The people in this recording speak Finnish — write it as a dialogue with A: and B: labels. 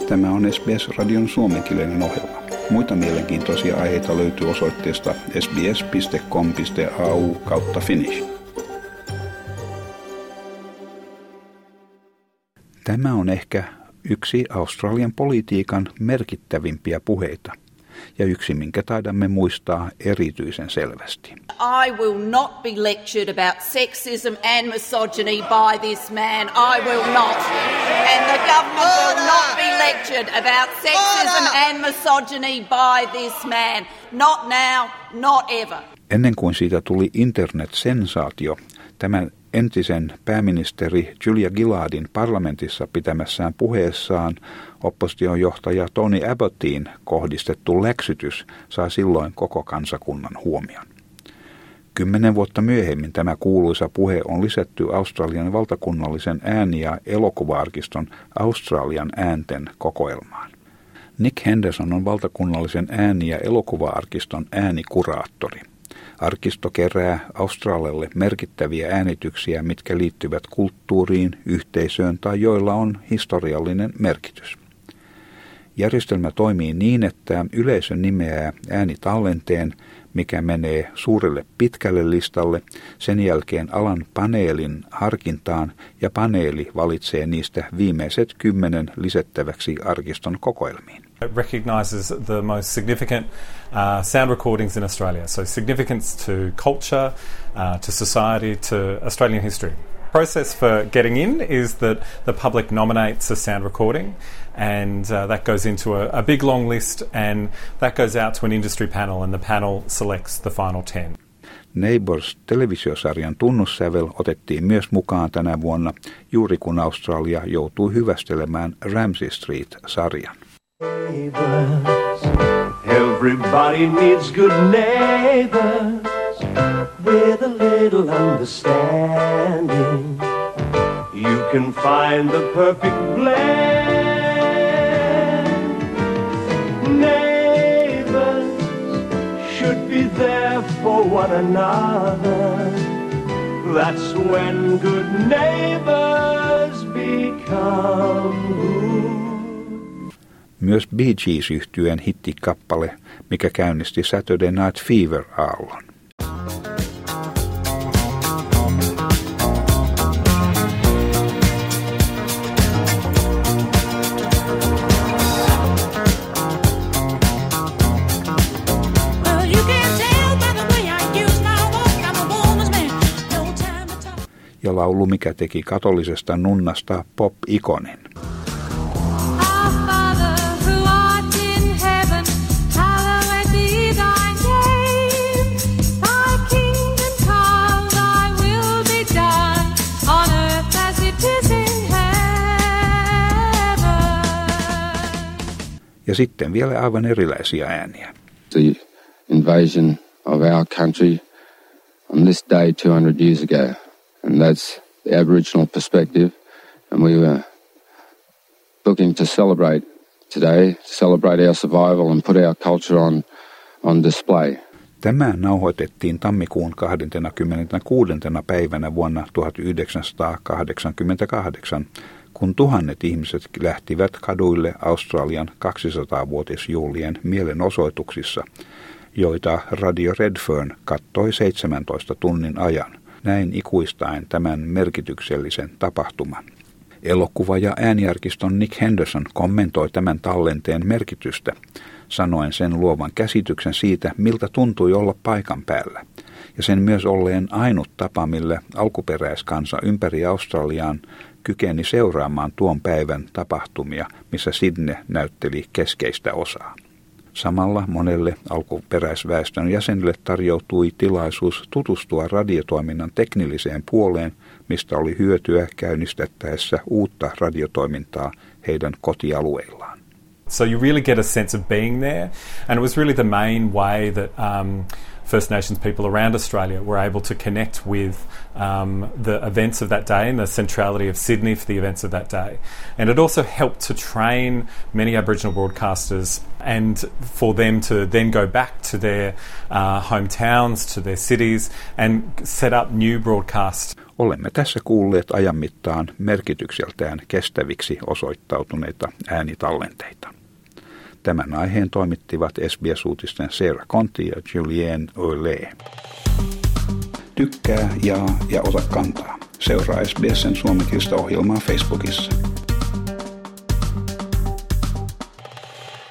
A: Tämä on SBS-radion suomenkielinen ohjelma. Muita mielenkiintoisia aiheita löytyy osoitteesta sbs.com.au/finnish. Tämä on ehkä yksi Australian politiikan merkittävimpiä puheita ja yksi, minkä taidamme muistaa erityisen selvästi.
B: I will not be lectured about sexism and misogyny by this man. I will not. And the government will not be lectured about sexism and misogyny by this man. Not now, not ever.
A: Ennen kuin siitä tuli internet-sensaatio, tämän entisen pääministeri Julia Gillardin parlamentissa pitämässään puheessaan opposition johtaja Tony Abbottiin kohdistettu läksytys sai silloin koko kansakunnan huomion. 10 vuotta myöhemmin tämä kuuluisa puhe on lisätty Australian valtakunnallisen ääni- ja elokuva-arkiston Australian äänten kokoelmaan. Nick Henderson on valtakunnallisen ääni- ja elokuva-arkiston äänikuraattori. Arkisto kerää Australialle merkittäviä äänityksiä, mitkä liittyvät kulttuuriin, yhteisöön tai joilla on historiallinen merkitys. Järjestelmä toimii niin, että yleisö nimeää äänitallenteen, mikä menee suurelle pitkälle listalle, sen jälkeen alan paneelin harkintaan ja paneeli valitsee niistä viimeiset 10 lisättäväksi arkiston kokoelmiin.
C: It recognises the most significant sound recordings in Australia, so significance to culture, to society, to Australian history. Process for getting in is that the public nominates a sound recording and that goes into a big long list and that goes out to an industry panel and the panel selects the final 10.
A: Neighbours-televisiosarjan tunnussävel otettiin myös mukaan tänä vuonna, juuri kun Australia joutui hyvästelemään Ramsay Street-sarjan.
D: Everybody needs good neighbors with a little understanding. You can find the perfect blend. Neighbors should be there for one another. That's when good neighbors become good.
A: Myös Bee Gees-yhtyeen hittikappale, mikä käynnisti Saturday Night Fever-aallon. Ja laulu, mikä teki katolisesta nunnasta pop-ikonin. Ja sitten vielä aivan erilaisia ääniä.
E: The invasion of our country on this day 200 years ago. And that's the Aboriginal perspective. And we were looking to celebrate today, celebrate our survival and put our culture on display.
A: Tämä nauhoitettiin tammikuun 26. päivänä vuonna 1988, kun tuhannet ihmiset lähtivät kaduille Australian 200-vuotisjuhlien mielenosoituksissa, joita Radio Redfern kattoi 17 tunnin ajan, näin ikuistaen tämän merkityksellisen tapahtuman. Elokuva- ja ääniarkiston Nick Henderson kommentoi tämän tallenteen merkitystä, sanoen sen luovan käsityksen siitä, miltä tuntui olla paikan päällä, ja sen myös olleen ainut tapa, millä alkuperäiskansa ympäri Australiaan kykeni seuraamaan tuon päivän tapahtumia, missä Sydney näytteli keskeistä osaa. Samalla monelle alkuperäisväestön jäsenille tarjoutui tilaisuus tutustua radiotoiminnan teknilliseen puoleen, mistä oli hyötyä käynnistettäessä uutta radiotoimintaa heidän kotialueillaan.
C: So you really get a sense of being there, and it was really the main way that First Nations people around Australia were able to connect with the events of that day and the centrality of Sydney for the events of that day. And it also helped to train many Aboriginal broadcasters and for them to then go back to their hometowns, to their cities and set up new broadcasts.
A: Olemme tässä kuulleet ajan mittaan merkitykseltään kestäviksi osoittautuneita äänitallenteita. Tämän aiheen toimittivat SBS-uutisten Sarah Conti ja Julianne Oiley. Tykkää, jaa ja ota kantaa. Seuraa SBS:n suomenkielistä ohjelmaa Facebookissa.